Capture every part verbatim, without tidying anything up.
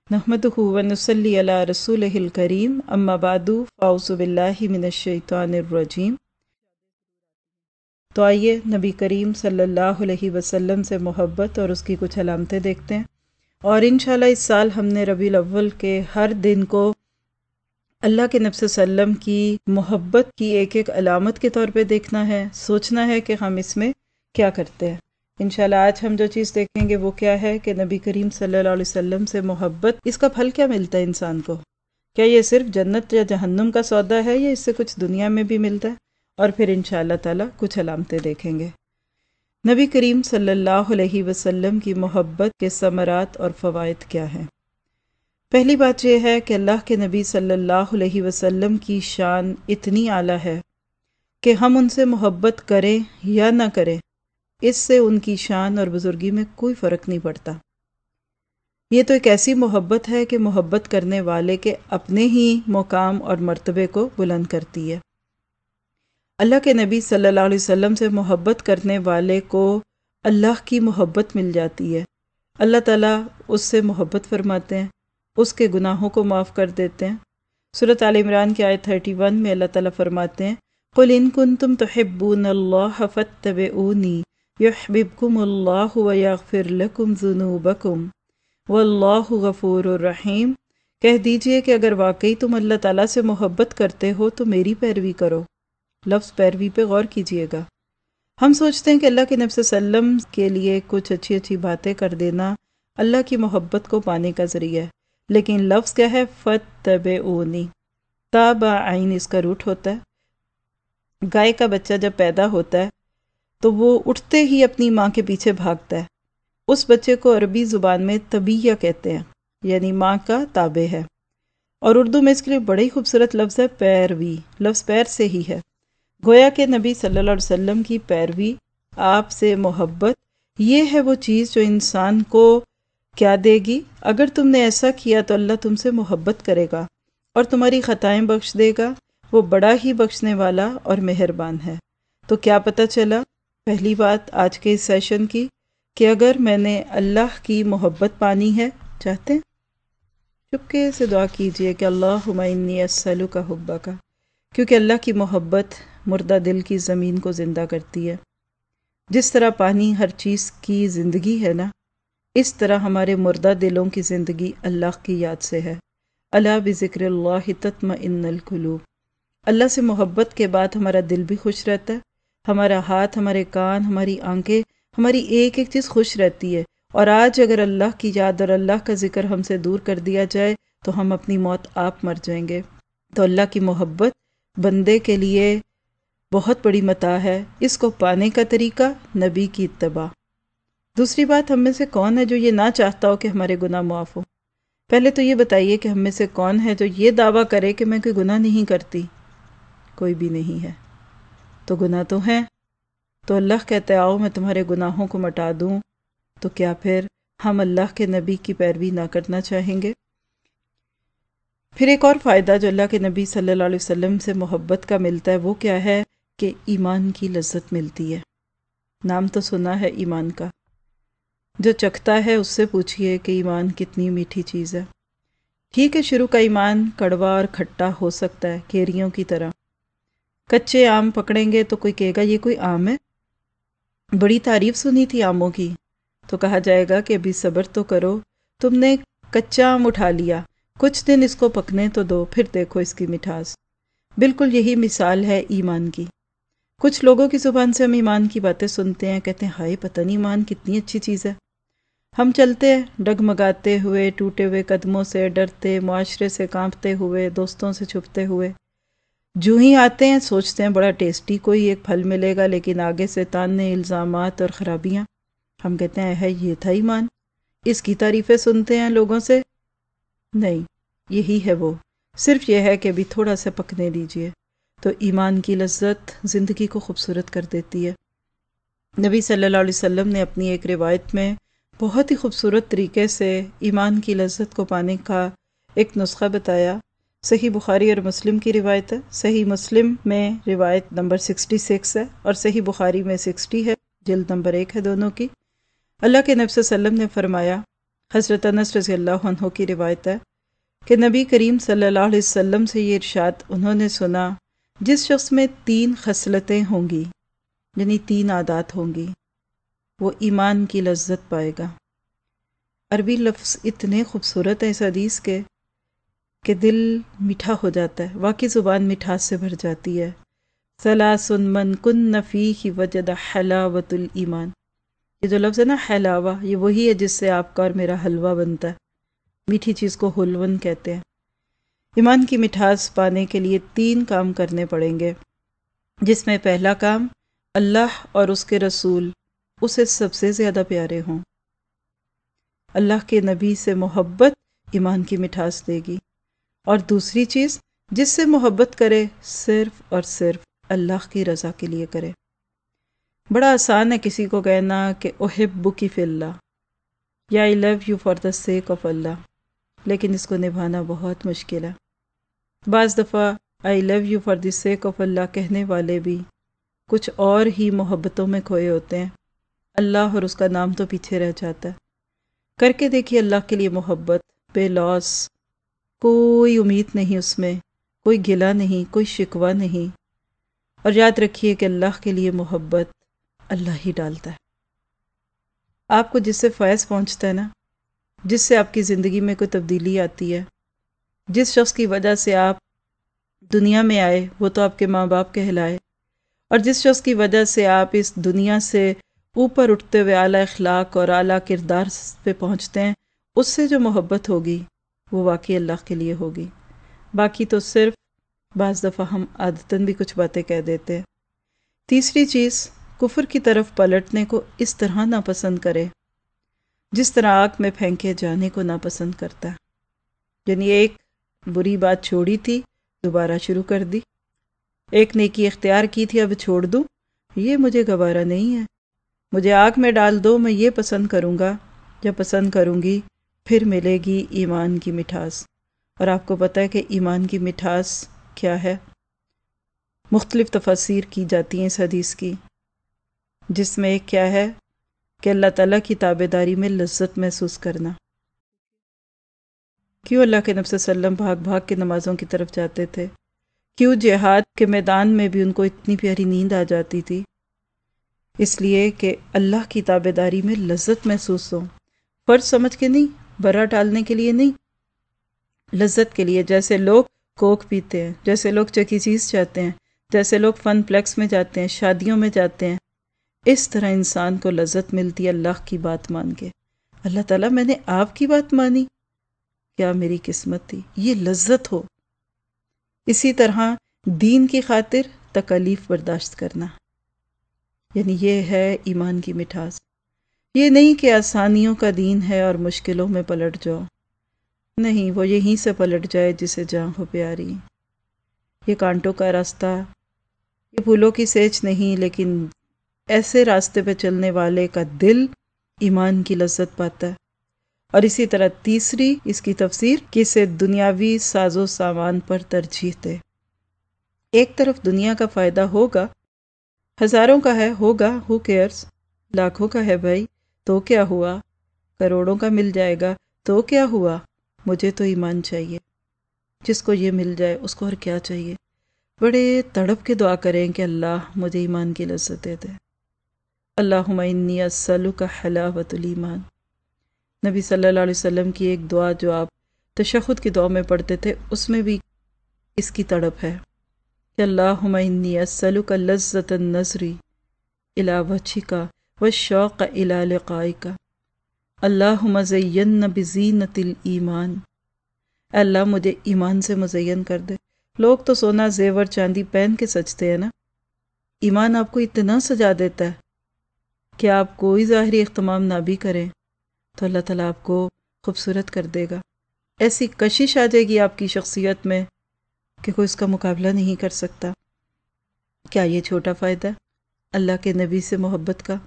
नहमदुहु व नुसल्ली अला रसूलिहिल करीम अम्मा बादु फ़ाउज़ु बिल्लाहि मिनश शैतानिर रजीम। तो आइए नबी करीम सल्लल्लाहु अलैहि वसल्लम से मोहब्बत और उसकी कुछ अलामतें देखते हैं। और इंशाल्लाह इस साल हमने रबीउल अव्वल के हर दिन को अल्लाह के नबी सल्लम की मोहब्बत की एक एक अलामत के तौर पे देखना है, सोचना है कि हम इसमें क्या करते हैं। इंशाल्लाह आज हम जो चीज़ देखेंगे वो क्या है कि नबी करीम सल्लल्लाहु अलैहि वसल्लम से मोहब्बत, इसका फल क्या मिलता है इंसान को। क्या ये सिर्फ जन्नत या जहन्नुम का सौदा है या इससे कुछ दुनिया में भी मिलता है। और फिर इंशाअल्लाह ताला कुछ अलामतें देखेंगे। नबी करीम सल्लल्लाहु अलैहि वसल्लम की मोहब्बत के समरात और फ़वाइद क्या हैं। पहली बात यह है कि अल्लाह के नबी सल्लल्लाहु अलैहि वसल्लम की शान इतनी आला है कि हम उनसे मोहब्बत करें या ना करें, इससे उनकी शान और बुजुर्गी में कोई फ़र्क नहीं पड़ता। ये तो एक ऐसी मोहब्बत है कि मोहब्बत करने वाले के अपने ही मुकाम और मर्तबे को बुलंद करती है। अल्लाह के नबी सल्लल्लाहु अलैहि वसल्लम से मोहब्बत करने वाले को अल्लाह की मोहब्बत मिल जाती है। अल्लाह ताला उससे मोहब्बत फरमाते हैं, उसके गुनाहों को माफ़ कर देते हैं। सूरत आल इमरान की आयत इकतीस में अल्लाह ताला फरमाते हैं, कुल इन कुंतुम तुहिब्बूनल्लाह फत्तबिऊनी युहब्बिबकुमुल्लाहु व यगफिर लकुम ज़ुनूबकुम वल्लाहु गफूरुर रहीम। कह दीजिए कि अगर वाकई तुम अल्लाह ताला से मोहब्बत करते हो तो मेरी पैरवी करो। लफ्ज़ पैरवी पे गौर कीजिएगा। हम सोचते हैं कि अल्लाह के नबी सल्लम के लिए कुछ अच्छी अच्छी बातें कर देना अल्लाह की मोहब्बत को पाने का ज़रिया है, लेकिन लफ्ज़ क्या है, फत्तबिऊनी। ताबा आइन इसका रूट होता है। गाय का बच्चा जब पैदा होता है तो वो उठते ही अपनी माँ के पीछे भागता है। उस बच्चे को अरबी ज़ुबान में तबीया कहते हैं, यानी माँ का ताबे है। और उर्दू में इसके लिए बड़ा ही खूबसूरत लफ्ज़ है पैरवी। लफ्ज़ पैर से ही है। गोया के नबी सल्लल्लाहु अलैहि वसल्लम की पैरवी, आपसे मोहब्बत, ये है वो चीज़ जो इंसान को क्या देगी। अगर तुमने ऐसा किया तो अल्लाह तुमसे मोहब्बत करेगा और तुम्हारी ख़ताएँ बख्श देगा। वो बड़ा ही बख्शने वाला और मेहरबान है। तो क्या पता चला पहली बात आज के इस सेशन की, कि अगर मैंने अल्लाह की मोहब्बत पानी है, चाहते हैं चुपके से दुआ कीजिए कि अल्लाहुम्मा इन्नी अस्सअलुका हुब्बका, क्योंकि अल्लाह की मोहब्बत मुर्दा दिल की ज़मीन को ज़िंदा करती है। जिस तरह पानी हर चीज़ की ज़िंदगी है ना, इस तरह हमारे मुर्दा दिलों की ज़िंदगी अल्लाह की याद से है। अला बिज़िक्रिल्लाहि तत्मइन्नुल कुलूब। अल्लाह से मोहब्बत के बाद हमारा दिल भी खुश रहता है, हमारा हाथ, हमारे कान, हमारी आंखें, हमारी एक एक चीज़ खुश रहती है। और आज अगर अल्लाह की याद और अल्लाह का ज़िक्र हमसे दूर कर दिया जाए तो हम अपनी मौत आप मर जाएंगे। तो अल्लाह की मोहब्बत बंदे के लिए बहुत बड़ी मता है। इसको पाने का तरीका, नबी की इत्तबा। दूसरी बात, हम में से कौन है जो ये ना चाहता हो कि हमारे गुनाह माफ़ हो। पहले तो ये बताइए कि हम में से कौन है जो ये दावा करे कि मैं कोई गुनाह नहीं करती। कोई भी नहीं है। तो गुनाह तो है। तो अल्लाह कहते हैं आओ मैं तुम्हारे गुनाहों को मिटा दूं। तो क्या फिर हम अल्लाह के नबी की पैरवी ना करना चाहेंगे। फिर एक और फ़ायदा जो अल्लाह के नबी सल्लल्लाहु अलैहि वसल्लम से मोहब्बत का मिलता है वो क्या है कि ईमान की लज्जत मिलती है। नाम तो सुना है ईमान का, जो चखता है उससे पूछिए कि ईमान कितनी मीठी चीज़ है। ठीक है, शुरू का ईमान कड़वा और खट्टा हो सकता है, केरियों की तरह। कच्चे आम पकड़ेंगे तो कोई कहेगा ये कोई आम है, बड़ी तारीफ सुनी थी आमों की। तो कहा जाएगा कि अभी सब्र तो करो, तुमने कच्चा आम उठा लिया, कुछ दिन इसको पकने तो दो, फिर देखो इसकी मिठास। बिल्कुल यही मिसाल है ईमान की। कुछ लोगों की ज़ुबान से हम ईमान की बातें सुनते हैं, कहते हैं हाय पता नहीं ईमान कितनी अच्छी चीज़ है। हम चलते हैं डगमगाते हुए, टूटे हुए कदमों से, डरते, मुआशरे से कांपते हुए, दोस्तों से छुपते हुए। जो ही आते हैं सोचते हैं बड़ा टेस्टी कोई एक फल मिलेगा, लेकिन आगे से ताने, इल्ज़ामात और ख़राबियाँ। हम कहते हैं है ये था ईमान, इसकी तारीफ़ें सुनते हैं लोगों से। नहीं, यही है वो, सिर्फ ये है कि अभी थोड़ा सा पकने दीजिए। तो ईमान की लज्जत ज़िंदगी को खूबसूरत कर देती है। नबी सल्लल्लाहु अलैहि वसल्लम ने अपनी एक रिवायत में बहुत ही खूबसूरत तरीके से ईमान की लज्जत को पाने का एक नुस्खा बताया। सही बुखारी और मुस्लिम की रिवायत है। सही मुस्लिम में रिवायत नंबर छियासठ है और सही बुखारी में साठ है, जिल्द नंबर एक है दोनों की। अल्लाह के नबी सल्लल्लाहु अलैहि वसल्लम ने फरमाया, حضرت انس رضی اللہ عنہ کی روایت ہے کہ نبی کریم صلی اللہ علیہ وسلم سے یہ ارشاد انہوں نے سنا، جس شخص میں تین خصلتیں ہوں گی، یعنی تین عادات ہوں گی، وہ ایمان کی لذت پائے گا۔ عربی لفظ اتنے خوبصورت ہیں اس حدیث کے کہ دل میٹھا ہو جاتا ہے، واقعی زبان مٹھاس سے بھر جاتی ہے۔ ثلاث من کن فیہ وجد حلاوۃ الایمان، یہ جو لفظ ہے نا حلاوہ، یہ وہی ہے جس سے آپ کا اور میرا حلوہ بنتا ہے، میٹھی چیز کو حلون کہتے ہیں۔ ایمان کی مٹھاس پانے کے لیے تین کام کرنے پڑیں گے، جس میں پہلا کام اللہ اور اس کے رسول اسے سب سے زیادہ پیارے ہوں۔ اللہ کے نبی سے محبت ایمان کی مٹھاس دے گی، اور دوسری چیز جس سے محبت کرے صرف اور صرف اللہ کی رضا کے لیے کرے۔ بڑا آسان ہے کسی کو کہنا کہ احبک فی اللہ یا I love you for the sake of اللہ، لیکن اس کو نبھانا بہت مشکل ہے۔ بعض دفعہ I love you for the sake of اللہ کہنے والے بھی کچھ اور ہی محبتوں میں کھوئے ہوتے ہیں، اللہ اور اس کا نام تو پیچھے رہ جاتا ہے۔ کر کے دیکھیے اللہ کے لیے محبت، بے لوس، کوئی امید نہیں اس میں، کوئی گلہ نہیں، کوئی شکوہ نہیں، اور یاد رکھیے کہ اللہ کے لیے محبت اللہ ہی ڈالتا ہے۔ آپ کو جس سے فیض پہنچتا ہے نا، جس سے آپ کی زندگی میں کوئی تبدیلی آتی ہے، جس شخص کی وجہ سے آپ دنیا میں آئے وہ تو آپ کے ماں باپ کہلائے، اور جس شخص کی وجہ سے آپ اس دنیا سے اوپر اٹھتے ہوئے اعلیٰ اخلاق اور اعلیٰ کردار پہ پہنچتے ہیں، اس سے جو محبت ہوگی وہ واقعی اللہ کے لیے ہوگی۔ باقی تو صرف بعض دفعہ ہم عادتاً بھی کچھ باتیں کہہ دیتے ہیں۔ تیسری چیز، کفر کی طرف پلٹنے کو اس طرح ناپسند کرے جس طرح آگ میں پھینکے جانے کو ناپسند کرتا ہے، یعنی ایک بری بات چھوڑی تھی دوبارہ شروع کر دی، ایک نیکی اختیار کی تھی اب چھوڑ دوں، یہ مجھے گوارا نہیں ہے، مجھے آگ میں ڈال دو، میں یہ پسند کروں گا یا پسند کروں گی، پھر ملے گی ایمان کی مٹھاس۔ اور آپ کو پتہ ہے کہ ایمان کی مٹھاس کیا ہے؟ مختلف تفاسیر کی جاتی ہیں اس حدیث کی، جس میں ایک کیا ہے کہ اللہ تعالیٰ کی تابع داری میں لذت محسوس کرنا۔ کیوں اللہ کے نبی صلی اللہ علیہ وسلم بھاگ بھاگ کے نمازوں کی طرف جاتے تھے؟ کیوں جہاد کے میدان میں بھی ان کو اتنی پیاری نیند آ جاتی تھی؟ اس لیے کہ اللہ کی تابع داری میں لذت محسوس ہو، فرض سمجھ کے نہیں، برا ٹالنے کے لیے نہیں، لذت کے لیے۔ جیسے لوگ کوک پیتے ہیں، جیسے لوگ چکی چیز چاہتے ہیں، جیسے لوگ فن پلیکس میں جاتے ہیں، شادیوں میں جاتے ہیں، اس طرح انسان کو لذت ملتی ہے اللہ کی بات مان کے۔ اللہ تعالیٰ میں نے آپ کی بات مانی، کیا میری قسمت تھی، یہ لذت ہو۔ اسی طرح دین کی خاطر تکالیف برداشت کرنا، یعنی یہ ہے ایمان کی مٹھاس۔ یہ نہیں کہ آسانیوں کا دین ہے اور مشکلوں میں پلٹ جاؤ، نہیں، وہ یہیں سے پلٹ جائے جسے جاں ہو پیاری۔ یہ کانٹوں کا راستہ، یہ پھولوں کی سیچ نہیں، لیکن ایسے راستے پہ چلنے والے کا دل ایمان کی لذت پاتا ہے۔ اور اسی طرح تیسری اس کی تفسیر کہ اسے دنیاوی ساز و سامان پر ترجیح دے۔ ایک طرف دنیا کا فائدہ ہوگا، ہزاروں کا ہے، ہوگا، ہو کیئرز، لاکھوں کا ہے بھائی، تو کیا ہوا، کروڑوں کا مل جائے گا تو کیا ہوا، مجھے تو ایمان چاہیے۔ جس کو یہ مل جائے اس کو اور کیا چاہیے؟ بڑے تڑپ کے دعا کریں کہ اللہ مجھے ایمان کی لذت دے دے۔ اللہم انی اسألک حلاوۃ الایمان۔ نبی صلی اللہ علیہ وسلم کی ایک دعا جو آپ تشہد کی دعا میں پڑھتے تھے، اس میں بھی اس کی تڑپ ہے کہ اللہم انی اسألک لذۃ النظر الی وجہک والشوق الی لقائک، اللہم زیننا بزینۃ الایمان۔ اے اللہ مجھے ایمان سے مزین کر دے۔ لوگ تو سونا زیور چاندی پہن کے سجتے ہیں نا، ایمان آپ کو اتنا سجا دیتا ہے کہ آپ کوئی ظاہری اہتمام نہ بھی کریں تو اللہ تعالیٰ آپ کو خوبصورت کر دے گا۔ ایسی کشش آ جائے گی آپ کی شخصیت میں کہ کوئی اس کا مقابلہ نہیں کر سکتا۔ کیا یہ چھوٹا فائدہ اللہ کے نبی سے محبت کا؟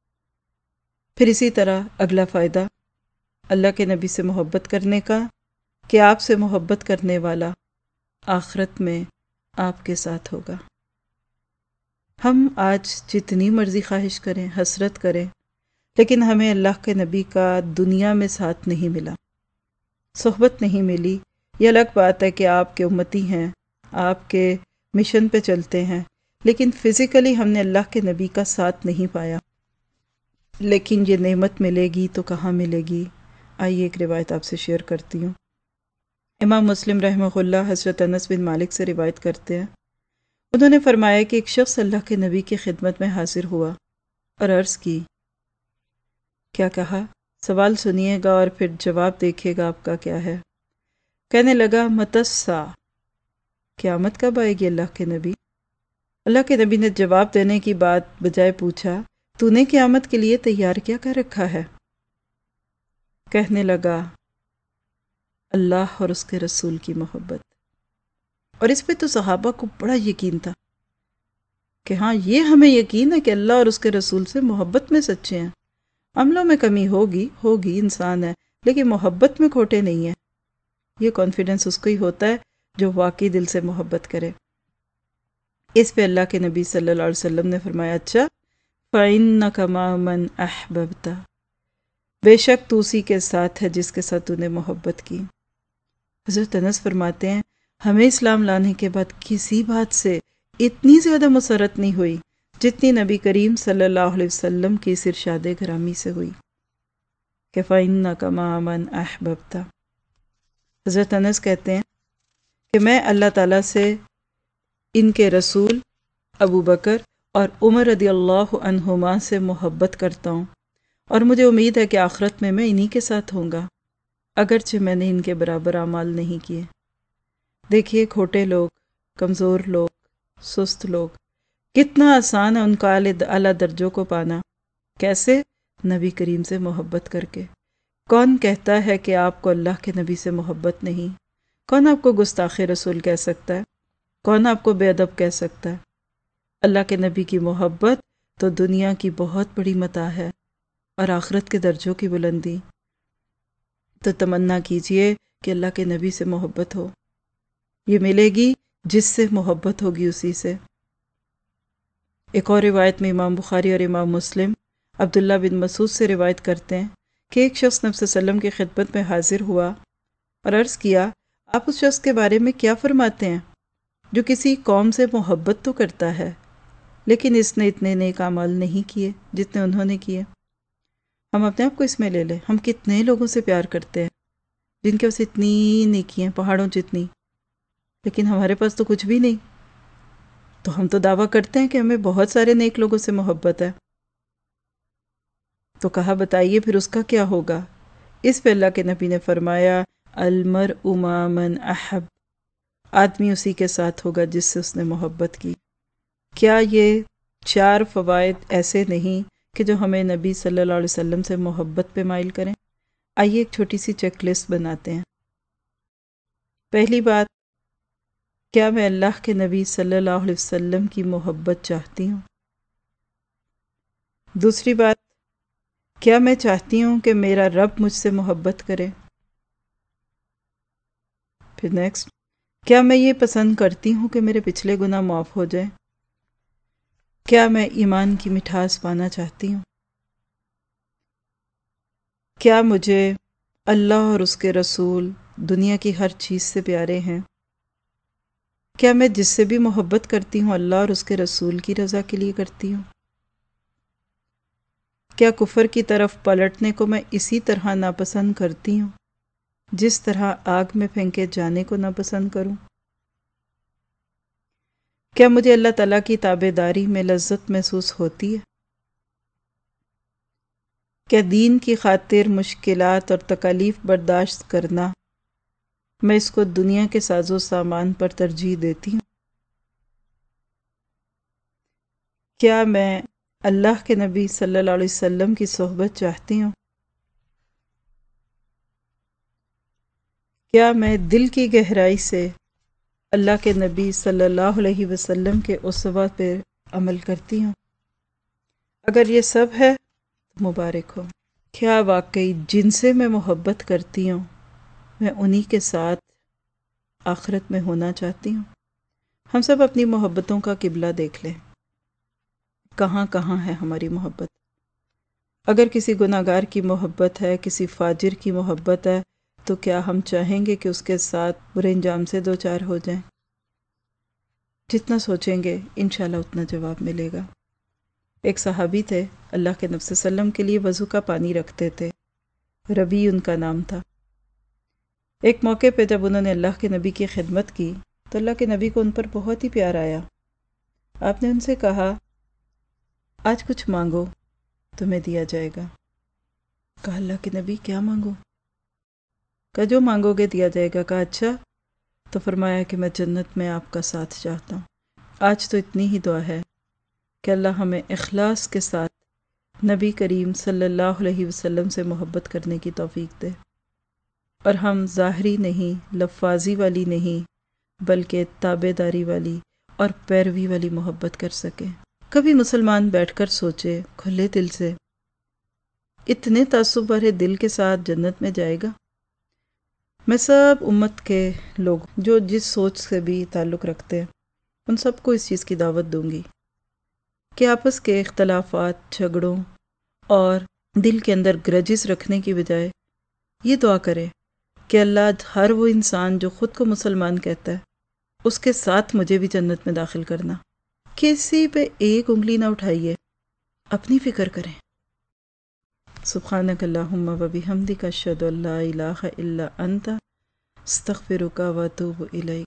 پھر اسی طرح اگلا فائدہ اللہ کے نبی سے محبت کرنے کا کہ آپ سے محبت کرنے والا آخرت میں آپ کے ساتھ ہوگا۔ ہم آج جتنی مرضی خواہش کریں، حسرت کریں، لیکن ہمیں اللہ کے نبی کا دنیا میں ساتھ نہیں ملا، صحبت نہیں ملی۔ یہ الگ بات ہے کہ آپ کے امتی ہیں، آپ کے مشن پہ چلتے ہیں، لیکن فزیکلی ہم نے اللہ کے نبی کا ساتھ نہیں پایا۔ لیکن یہ نعمت ملے گی تو کہاں ملے گی؟ آئیے ایک روایت آپ سے شیئر کرتی ہوں۔ امام مسلم رحمہ اللہ حضرت انس بن مالک سے روایت کرتے ہیں، انہوں نے فرمایا کہ ایک شخص اللہ کے نبی کی خدمت میں حاضر ہوا اور عرض کی۔ کیا کہا؟ سوال سنیے گا اور پھر جواب دیکھیے گا آپ کا کیا ہے۔ کہنے لگا متسا، قیامت کب آئے گی اللہ کے نبی؟ اللہ کے نبی نے جواب دینے کی بات بجائے پوچھا، تو نے قیامت کے لیے تیار کیا کر رکھا ہے؟ کہنے لگا اللہ اور اس کے رسول کی محبت۔ اور اس پہ تو صحابہ کو بڑا یقین تھا کہ ہاں یہ ہمیں یقین ہے کہ اللہ اور اس کے رسول سے محبت میں سچے ہیں۔ عملوں میں کمی ہوگی ہوگی انسان ہے، لیکن محبت میں کھوٹے نہیں ہیں۔ یہ کانفیڈنس اس کو ہی ہوتا ہے جو واقعی دل سے محبت کرے۔ اس پہ اللہ کے نبی صلی اللہ علیہ وسلم نے فرمایا، اچھا فَإِنَّكَ مَعَ مَنْ أَحْبَبْتَ، بے شک تو اسی کے ساتھ ہے جس کے ساتھ تو نے محبت کی۔ حضرت انس فرماتے ہیں ہمیں اسلام لانے کے بعد کسی بات سے اتنی زیادہ مسرت نہیں ہوئی جتنی نبی کریم صلی اللہ علیہ وسلم کی اس ارشاد گرامی سے ہوئی کہ فَإِنَّكَ مَعَ مَنْ أَحْبَبْتَ۔ حضرت انس کہتے ہیں کہ میں اللہ تعالیٰ سے ان کے رسول ابو بکر اور عمر رضی اللہ عنہما سے محبت کرتا ہوں، اور مجھے امید ہے کہ آخرت میں میں انہی کے ساتھ ہوں گا، اگرچہ میں نے ان کے برابر اعمال نہیں کیے۔ دیکھیے کھوٹے لوگ، کمزور لوگ، سست لوگ، کتنا آسان ہے ان کا اعلیٰ درجوں کو پانا۔ کیسے؟ نبی کریم سے محبت کر کے۔ کون کہتا ہے کہ آپ کو اللہ کے نبی سے محبت نہیں؟ کون آپ کو گستاخ رسول کہہ سکتا ہے؟ کون آپ کو بے ادب کہہ سکتا ہے؟ اللہ کے نبی کی محبت تو دنیا کی بہت بڑی متاع ہے اور آخرت کے درجوں کی بلندی۔ تو تمنا کیجئے کہ اللہ کے نبی سے محبت ہو، یہ ملے گی جس سے محبت ہوگی اسی سے۔ ایک اور روایت میں امام بخاری اور امام مسلم عبداللہ بن مسعود سے روایت کرتے ہیں کہ ایک شخص نبی صلی اللہ علیہ وسلم کی خدمت میں حاضر ہوا اور عرض کیا، آپ اس شخص کے بارے میں کیا فرماتے ہیں جو کسی قوم سے محبت تو کرتا ہے لیکن اس نے اتنے نیک اعمال نہیں کیے جتنے انہوں نے کیے؟ ہم اپنے آپ کو اس میں لے لیں، ہم کتنے لوگوں سے پیار کرتے ہیں جن کے پاس اتنی نیکی ہیں پہاڑوں جتنی، لیکن ہمارے پاس تو کچھ بھی نہیں۔ تو ہم تو دعویٰ کرتے ہیں کہ ہمیں بہت سارے نیک لوگوں سے محبت ہے۔ تو کہا بتائیے پھر اس کا کیا ہوگا؟ اس پہ اللہ کے نبی نے فرمایا، المرء مع من احب، آدمی اسی کے ساتھ ہوگا جس سے اس نے محبت کی۔ کیا یہ چار فوائد ایسے نہیں کہ جو ہمیں نبی صلی اللہ علیہ وسلم سے محبت پہ مائل کریں؟ آئیے ایک چھوٹی سی چیک لسٹ بناتے ہیں۔ پہلی بات، کیا میں اللہ کے نبی صلی اللہ علیہ وسلم کی محبت چاہتی ہوں؟ دوسری بات، کیا میں چاہتی ہوں کہ میرا رب مجھ سے محبت کرے؟ پھر نیکسٹ، کیا میں یہ پسند کرتی ہوں کہ میرے پچھلے گناہ معاف ہو جائیں؟ کیا میں ایمان کی مٹھاس پانا چاہتی ہوں؟ کیا مجھے اللہ اور اس کے رسول دنیا کی ہر چیز سے پیارے ہیں؟ کیا میں جس سے بھی محبت کرتی ہوں اللہ اور اس کے رسول کی رضا کے لیے کرتی ہوں؟ کیا کفر کی طرف پلٹنے کو میں اسی طرح ناپسند کرتی ہوں جس طرح آگ میں پھینکے جانے کو ناپسند کروں؟ کیا مجھے اللہ تعالیٰ کی تابع داری میں لذت محسوس ہوتی ہے؟ کیا دین کی خاطر مشکلات اور تکالیف برداشت کرنا میں اس کو دنیا کے ساز و سامان پر ترجیح دیتی ہوں؟ کیا میں اللہ کے نبی صلی اللہ علیہ وسلم کی صحبت چاہتی ہوں؟ کیا میں دل کی گہرائی سے اللہ کے نبی صلی اللہ علیہ وسلم کے اسوہ پہ عمل کرتی ہوں؟ اگر یہ سب ہے تو مبارک ہو۔ کیا واقعی جن سے میں محبت کرتی ہوں میں انہی کے ساتھ آخرت میں ہونا چاہتی ہوں؟ ہم سب اپنی محبتوں کا قبلہ دیکھ لیں، کہاں کہاں ہے ہماری محبت۔ اگر کسی گناہگار کی محبت ہے، کسی فاجر کی محبت ہے، تو کیا ہم چاہیں گے کہ اس کے ساتھ برے انجام سے دو چار ہو جائیں؟ جتنا سوچیں گے انشاءاللہ اتنا جواب ملے گا۔ ایک صحابی تھے، اللہ کے نبی صلی اللہ علیہ وسلم کے لیے وضو کا پانی رکھتے تھے، ربیع ان کا نام تھا۔ ایک موقع پہ جب انہوں نے اللہ کے نبی کی خدمت کی تو اللہ کے نبی کو ان پر بہت ہی پیار آیا۔ آپ نے ان سے کہا، آج کچھ مانگو تمہیں دیا جائے گا۔ کہا اللہ کے نبی کیا مانگو؟ کہا جو مانگو گے دیا جائے گا۔ کہا اچھا، تو فرمایا کہ میں جنت میں آپ کا ساتھ چاہتا ہوں۔ آج تو اتنی ہی دعا ہے کہ اللہ ہمیں اخلاص کے ساتھ نبی کریم صلی اللہ علیہ وسلم سے محبت کرنے کی توفیق دے، اور ہم ظاہری نہیں، لفاظی والی نہیں، بلکہ تابع داری والی اور پیروی والی محبت کر سکیں۔ کبھی مسلمان بیٹھ کر سوچے کھلے دل سے، اتنے تعصب بھرے دل کے ساتھ جنت میں جائے گا؟ میں سب امت کے لوگ جو جس سوچ سے بھی تعلق رکھتے ہیں ان سب کو اس چیز کی دعوت دوں گی کہ آپس کے اختلافات، جھگڑوں اور دل کے اندر گرجز رکھنے کی بجائے یہ دعا کرے کہ اللہ ہر وہ انسان جو خود کو مسلمان کہتا ہے اس کے ساتھ مجھے بھی جنت میں داخل کرنا۔ کسی پہ ایک انگلی نہ اٹھائیے، اپنی فکر کریں۔ سبحانک اللہم و بحمدک اشہد ان لا الہ الا انت استغفرک و اتوب الیک۔